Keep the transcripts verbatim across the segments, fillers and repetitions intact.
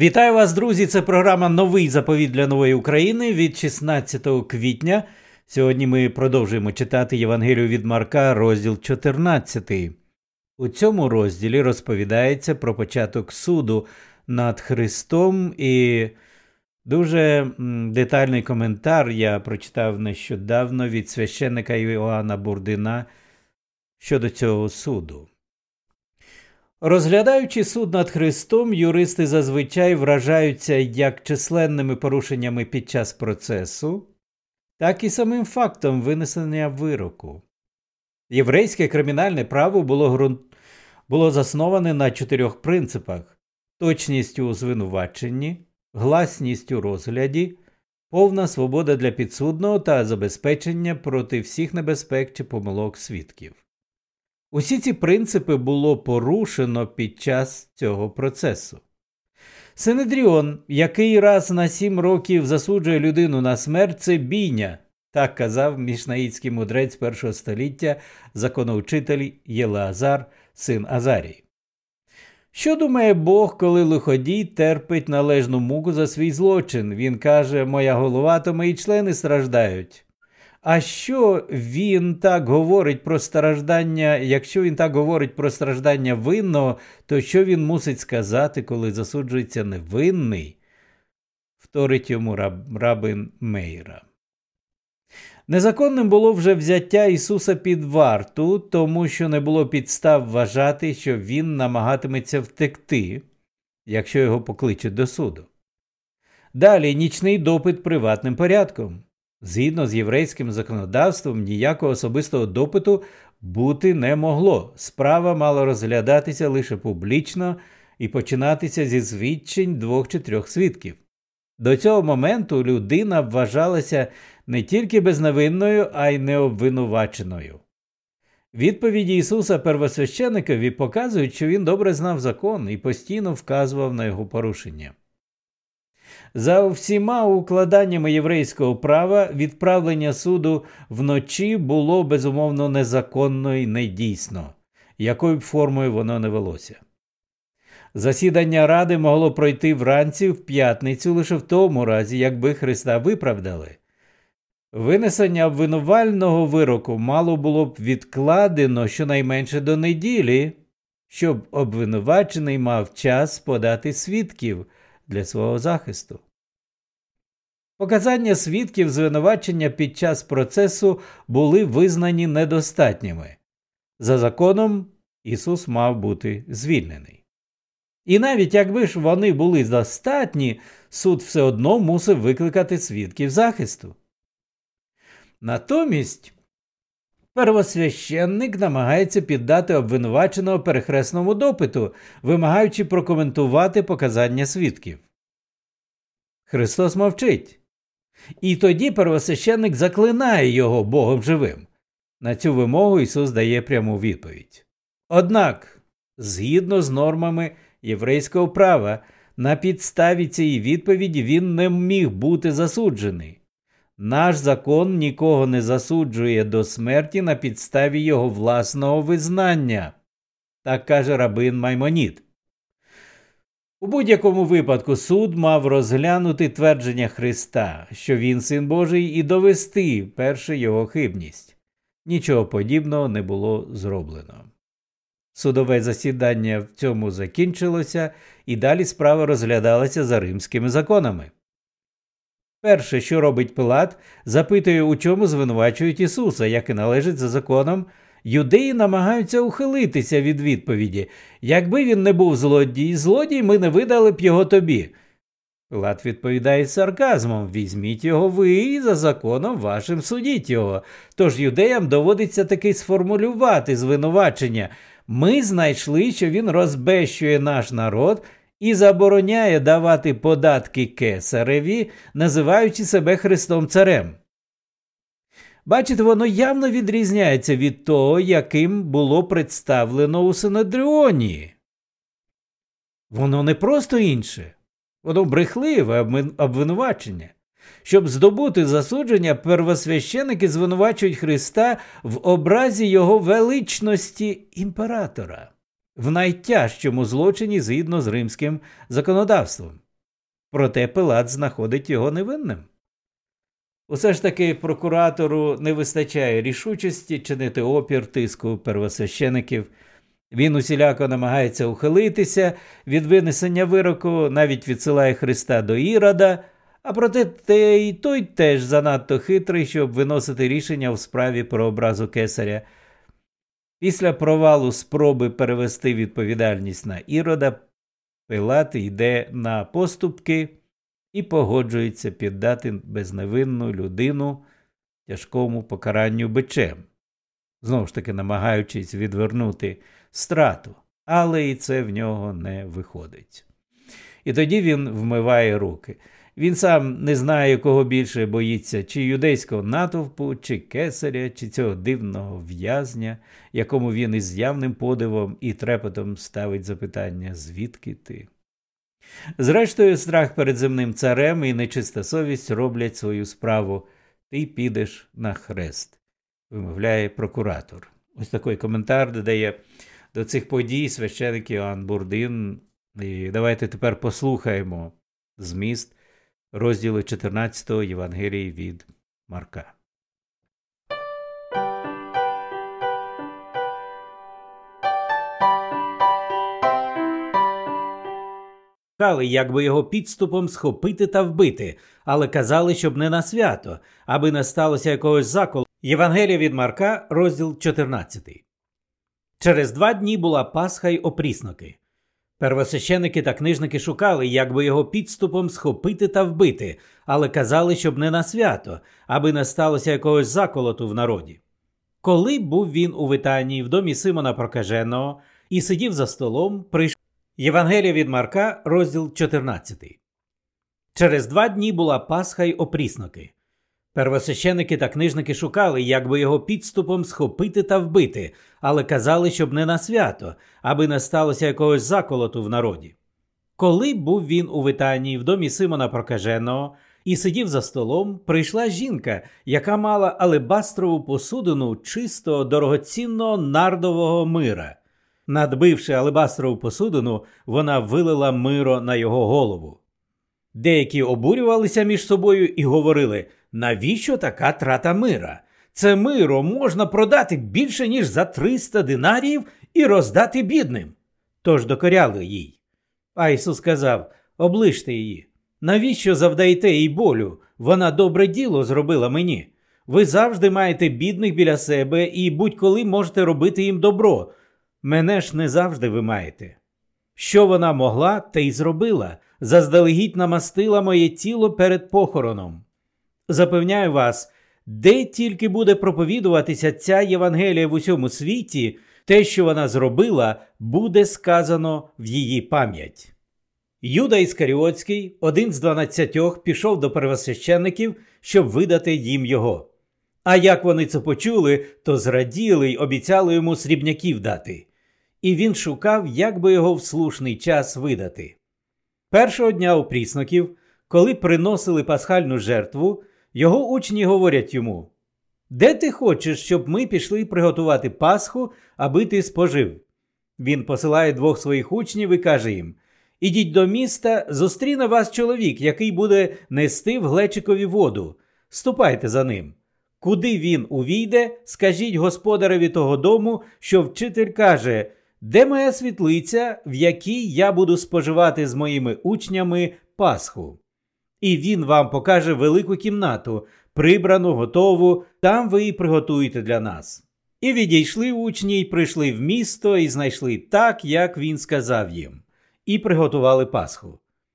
Вітаю вас, друзі! Це програма «Новий заповіт для нової України» від шістнадцятого квітня. Сьогодні ми продовжуємо читати Євангелію від Марка, розділ чотирнадцятий. У цьому розділі розповідається про початок суду над Христом, і дуже детальний коментар я прочитав нещодавно від священника Іоанна Бурдина щодо цього суду. Розглядаючи суд над Христом, юристи зазвичай вражаються як численними порушеннями під час процесу, так і самим фактом винесення вироку. Єврейське кримінальне право було, ґрунт... було засноване на чотирьох принципах – точність у звинуваченні, гласність у розгляді, повна свобода для підсудного та забезпечення проти всіх небезпек чи помилок свідків. Усі ці принципи було порушено під час цього процесу. Синедріон, який раз на сім років засуджує людину на смерть, це бійня, так казав мішнаїтський мудрець першого століття, законоучитель Єлеазар, син Азарій. Що думає Бог, коли лиходій терпить належну муку за свій злочин? Він каже: «Моя голова, то мої члени страждають». А що він так говорить про страждання, якщо він так говорить про страждання винного, то що він мусить сказати, коли засуджується невинний? Вторить йому раб, рабин Меїра. Незаконним було вже взяття Ісуса під варту, тому що не було підстав вважати, що він намагатиметься втекти, якщо його покличуть до суду. Далі нічний допит приватним порядком. Згідно з єврейським законодавством, ніякого особистого допиту бути не могло. Справа мала розглядатися лише публічно і починатися зі свідчень двох чи трьох свідків. До цього моменту людина вважалася не тільки безневинною, а й необвинуваченою. Відповіді Ісуса первосвященикові показують, що він добре знав закон і постійно вказував на його порушення. За всіма укладаннями єврейського права відправлення суду вночі було, безумовно, незаконно і недійсно, якою б формою воно не велося. Засідання Ради могло пройти вранці в п'ятницю лише в тому разі, якби Христа виправдали. Винесення обвинувального вироку мало було б відкладено щонайменше до неділі, щоб обвинувачений мав час подати свідків для свого захисту. Показання свідків звинувачення під час процесу були визнані недостатніми. За законом Ісус мав бути звільнений. І навіть якби ж вони були достатні, суд все одно мусив викликати свідків захисту. Натомість первосвященник намагається піддати обвинуваченого перехресному допиту, вимагаючи прокоментувати показання свідків. Христос мовчить. І тоді первосвященник заклинає його Богом живим. На цю вимогу Ісус дає пряму відповідь. Однак, згідно з нормами єврейського права, на підставі цієї відповіді він не міг бути засуджений. Наш закон нікого не засуджує до смерті на підставі його власного визнання. Так каже рабин Маймонід. У будь-якому випадку суд мав розглянути твердження Христа, що він Син Божий, і довести перше його хибність. Нічого подібного не було зроблено. Судове засідання в цьому закінчилося, і далі справа розглядалася за римськими законами. Перше, що робить Пилат, запитує, у чому звинувачують Ісуса, як і належить за законом. Юдеї намагаються ухилитися від відповіді. Якби він не був злодій, злодій, ми не видали б його тобі. Пилат відповідає з сарказмом: візьміть його ви і за законом вашим судіть його. Тож юдеям доводиться таки сформулювати звинувачення. Ми знайшли, що він розбещує наш народ і забороняє давати податки кесареві, називаючи себе Христом царем. Бачите, воно явно відрізняється від того, яким було представлено у Синедріоні. Воно не просто інше. Воно брехливе обвинувачення. Щоб здобути засудження, первосвященики звинувачують Христа в образі його величності імператора, в найтяжчому злочині згідно з римським законодавством. Проте Пилат знаходить його невинним. Усе ж таки прокуратору не вистачає рішучості чинити опір тиску первосвящеників. Він усіляко намагається ухилитися від винесення вироку, навіть відсилає Христа до Ірода, а проте те і той теж занадто хитрий, щоб виносити рішення в справі про образу кесаря. Після провалу спроби перевести відповідальність на Ірода, Пилат йде на поступки і погоджується піддати безневинну людину тяжкому покаранню бичем, знову ж таки намагаючись відвернути страту, але і це в нього не виходить. І тоді він вмиває руки. Він сам не знає, кого більше боїться, чи юдейського натовпу, чи кесаря, чи цього дивного в'язня, якому він із явним подивом і трепетом ставить запитання «Звідки ти?». Зрештою, страх перед земним царем і нечиста совість роблять свою справу. «Ти підеш на хрест», вимовляє прокуратор. Ось такий коментар додає до цих подій священик Іоанн Бурдин. І давайте тепер послухаємо зміст розділу чотирнадцятого Євангелії від Марка. Казали, як би його підступом схопити та вбити, але казали, щоб не на свято, аби не сталося якогось заколу. Євангелія від Марка, розділ чотирнадцятий. Через два дні була Пасха й опрісноки. Первосвященики та книжники шукали, як би його підступом схопити та вбити, але казали, щоб не на свято, аби не сталося якогось заколоту в народі. Коли був він у Витанії в домі Симона Прокаженого і сидів за столом, прийшов. Євангелія від Марка, розділ чотирнадцятий. Через два дні була Пасха й опрісноки. Первосвященики та книжники шукали, як би його підступом схопити та вбити, але казали, щоб не на свято, аби не сталося якогось заколоту в народі. Коли був він у Витанії в домі Симона Прокаженого і сидів за столом, прийшла жінка, яка мала алебастрову посудину чистого дорогоцінного нардового мира. Надбивши алебастрову посудину, вона вилила миро на його голову. Деякі обурювалися між собою і говорили: навіщо така трата мира? Це миро можна продати більше, ніж за триста динаріїв і роздати бідним. Тож докоряли їй. А Ісус сказав: оближте її. Навіщо завдаєте їй болю? Вона добре діло зробила мені. Ви завжди маєте бідних біля себе і будь-коли можете робити їм добро. Мене ж не завжди ви маєте. Що вона могла, те й зробила. Заздалегідь намастила моє тіло перед похороном. Запевняю вас, де тільки буде проповідуватися ця Євангелія в усьому світі, те, що вона зробила, буде сказано в її пам'ять. Юда Іскаріотський, один з дванадцятьох, пішов до первосвящеників, щоб видати їм його. А як вони це почули, то зраділи й обіцяли йому срібняків дати. І він шукав, як би його в слушний час видати. Першого дня опрісноків, коли приносили пасхальну жертву, його учні говорять йому: «Де ти хочеш, щоб ми пішли приготувати Пасху, аби ти спожив?» Він посилає двох своїх учнів і каже їм: «Ідіть до міста, зустріне вас чоловік, який буде нести в глечикові воду. Ступайте за ним. Куди він увійде, скажіть господареві того дому, що вчитель каже: де моя світлиця, в якій я буду споживати з моїми учнями Пасху? І він вам покаже велику кімнату, прибрану, готову, там ви і приготуєте для нас». І відійшли учні, й прийшли в місто, і знайшли так, як він сказав їм, і приготували Пасху.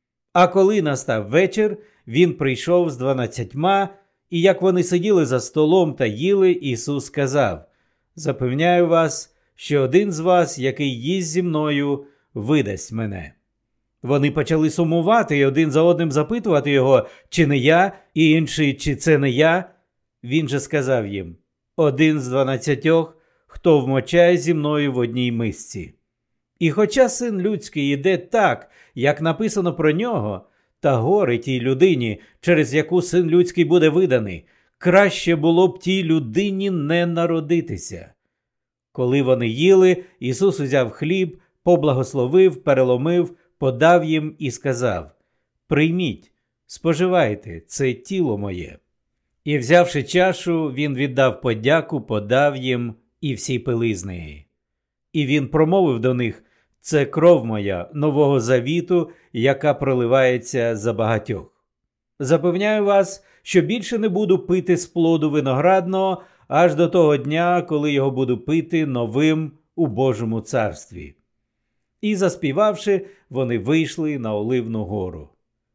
А коли настав вечір, він прийшов з дванадцятьма, і як вони сиділи за столом та їли, Ісус сказав: «Запевняю вас, що один з вас, який їсть зі мною, видасть мене». Вони почали сумувати і один за одним запитувати його: чи не я, і інший: чи це не я? Він же сказав їм: один з дванадцятьох, хто вмочає зі мною в одній мисці. І хоча Син людський іде так, як написано про нього, та горе тій людині, через яку Син людський буде виданий, краще було б тій людині не народитися. Коли вони їли, Ісус узяв хліб, поблагословив, переломив, подав їм і сказав: прийміть, споживайте, це тіло моє». І, взявши чашу, він віддав подяку, подав їм, і всі пили з неї. І він промовив до них: «Це кров моя нового завіту, яка проливається за багатьох. Запевняю вас, що більше не буду пити з плоду виноградного, аж до того дня, коли його буду пити новим у Божому царстві». І, заспівавши, вони вийшли на Оливну гору.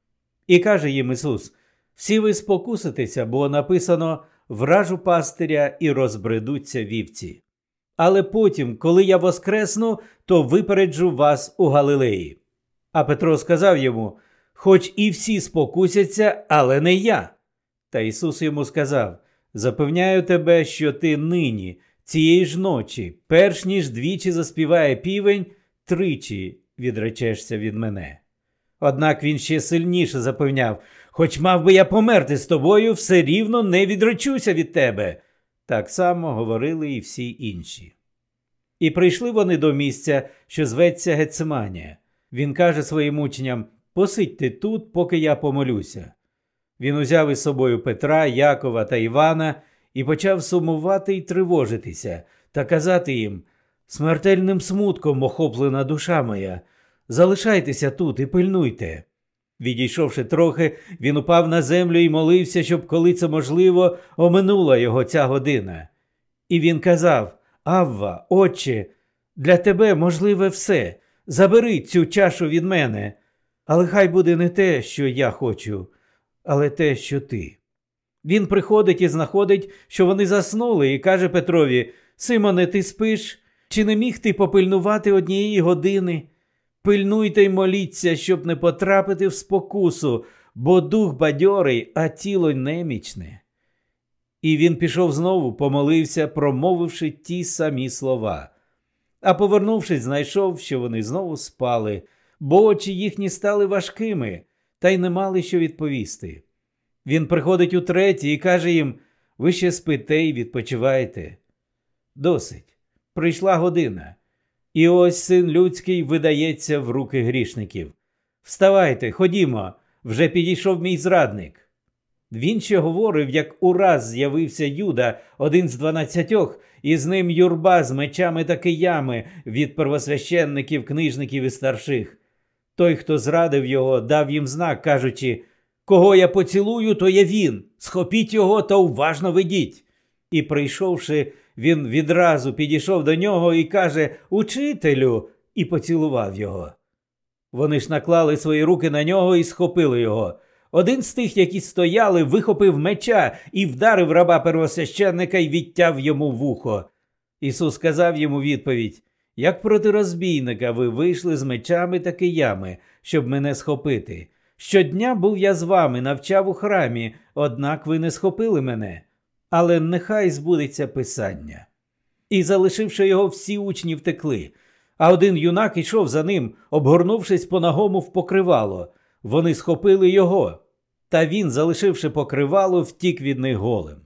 І каже їм Ісус: «Всі ви спокуситеся, бо написано: вражу пастиря і розбредуться вівці. Але потім, коли я воскресну, то випереджу вас у Галилеї». А Петро сказав йому: «Хоч і всі спокусяться, але не я». Та Ісус йому сказав: «Запевняю тебе, що ти нині, цієї ж ночі, перш ніж двічі заспіває півень, тричі відречешся від мене». Однак він ще сильніше запевняв: «Хоч мав би я померти з тобою, все рівно не відречуся від тебе». Так само говорили і всі інші. І прийшли вони до місця, що зветься Гециманія. Він каже своїм учням: «Посидьте тут, поки я помолюся». Він узяв із собою Петра, Якова та Івана і почав сумувати й тривожитися та казати їм: «Смертельним смутком охоплена душа моя. Залишайтеся тут і пильнуйте». Відійшовши трохи, він упав на землю і молився, щоб, коли це можливо, оминула його ця година. І він казав: «Авва, Отче, для тебе можливе все. Забери цю чашу від мене. Але хай буде не те, що я хочу, але те, що ти». Він приходить і знаходить, що вони заснули, і каже Петрові: «Симоне, ти спиш? Чи не міг ти попильнувати однієї години? Пильнуйте й моліться, щоб не потрапити в спокусу, бо дух бадьорий, а тіло немічне». І він пішов знову, помолився, промовивши ті самі слова. А повернувшись, знайшов, що вони знову спали, бо очі їхні стали важкими, та й не мали що відповісти. Він приходить утретє і каже їм: «Ви ще спите й відпочиваєте. Досить. Прийшла година. І ось Син людський видається в руки грішників. Вставайте, ходімо, вже підійшов мій зрадник». Він ще говорив, як ураз з'явився Юда, один з дванадцятьох, і з ним юрба з мечами та киями від первосвященників, книжників і старших. Той, хто зрадив його, дав їм знак, кажучи: «Кого я поцілую, то є він. Схопіть його та уважно ведіть». І, прийшовши, він відразу підійшов до нього і каже: «Учителю!» і поцілував його. Вони ж наклали свої руки на нього і схопили його. Один з тих, які стояли, вихопив меча і вдарив раба первосвященника й відтяв йому вухо. Ісус сказав йому відповідь: «Як проти розбійника ви вийшли з мечами та киями, щоб мене схопити. Щодня був я з вами, навчав у храмі, однак ви не схопили мене. Але нехай збудеться Писання». І, залишивши його, всі учні втекли. А один юнак ішов за ним, обгорнувшись по-нагому в покривало. Вони схопили його, та він, залишивши покривало, втік від них голим.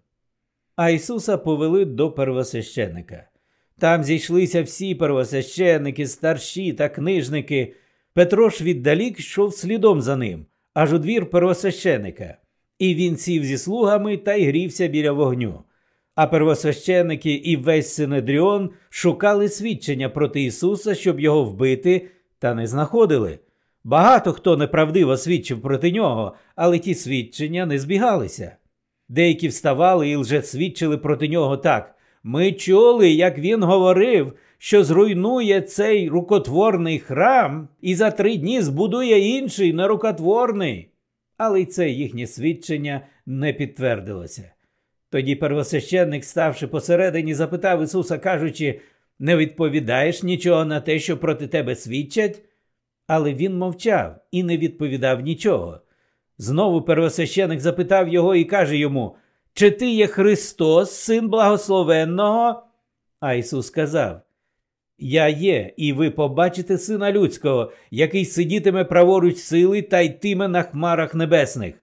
А Ісуса повели до первосвященика. Там зійшлися всі первосвященники, старші та книжники. Петро ж віддалік йшов слідом за ним, аж у двір первосвященика. І він сів зі слугами та й грівся біля вогню. А первосвященики і весь Синедріон шукали свідчення проти Ісуса, щоб його вбити, та не знаходили. Багато хто неправдиво свідчив проти нього, але ті свідчення не збігалися. Деякі вставали і лжесвідчили проти нього так: «Ми чули, як він говорив, що зруйнує цей рукотворний храм і за три дні збудує інший нерукотворний». Але й це їхнє свідчення не підтвердилося. Тоді первосвященник, ставши посередині, запитав Ісуса, кажучи: «Не відповідаєш нічого на те, що проти тебе свідчать?» Але він мовчав і не відповідав нічого. Знову первосвященик запитав його і каже йому: «Чи ти є Христос, Син Благословенного?» А Ісус сказав: «Я є, і ви побачите Сина Людського, який сидітиме праворуч сили та йтиме на хмарах небесних».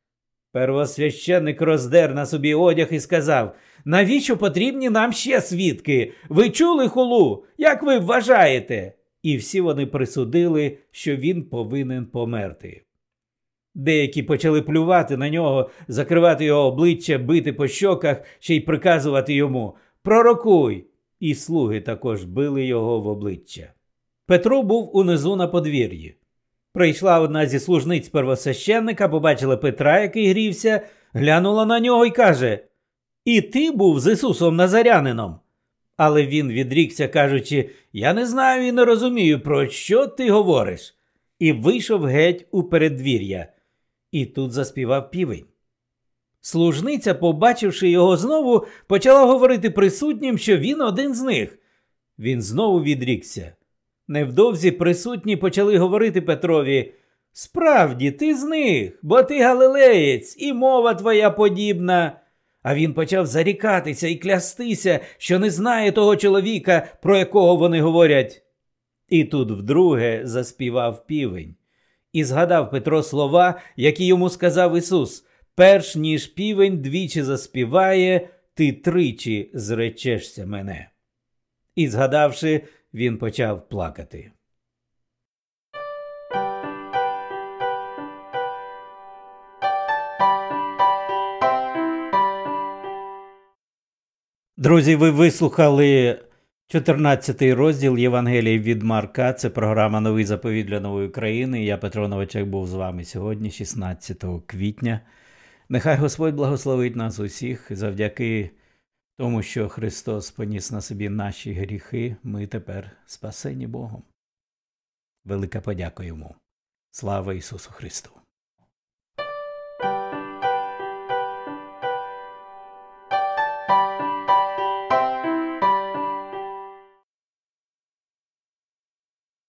Первосвященник роздер на собі одяг і сказав: «Навіщо потрібні нам ще свідки? Ви чули хулу? Як ви вважаєте?» І всі вони присудили, що він повинен померти. Деякі почали плювати на нього, закривати його обличчя, бити по щоках, ще й приказувати йому «Пророкуй!» І слуги також били його в обличчя. Петро був унизу на подвір'ї. Прийшла одна зі служниць первосвященника, побачила Петра, який грівся, глянула на нього і каже: «І ти був з Ісусом Назарянином?» Але він відрікся, кажучи: «Я не знаю і не розумію, про що ти говориш». І вийшов геть у передвір'я. І тут заспівав півень. Служниця, побачивши його знову, почала говорити присутнім, що він один з них. Він знову відрікся. Невдовзі присутні почали говорити Петрові: «Справді, ти з них, бо ти галилеєць, і мова твоя подібна». А він почав зарікатися і клястися, що не знає того чоловіка, про якого вони говорять. І тут вдруге заспівав півень. І згадав Петро слова, які йому сказав Ісус: «Перш ніж півень двічі заспіває, ти тричі зречешся мене». І згадавши, він почав плакати. Друзі, ви вислухали чотирнадцятий розділ Євангелії від Марка. Це програма «Новий заповіт для нової країни». Я, Петро Новачек, був з вами сьогодні, шістнадцятого квітня. Нехай Господь благословить нас усіх. Завдяки тому, що Христос поніс на собі наші гріхи, ми тепер спасені Богом. Велика подяка Йому. Слава Ісусу Христу!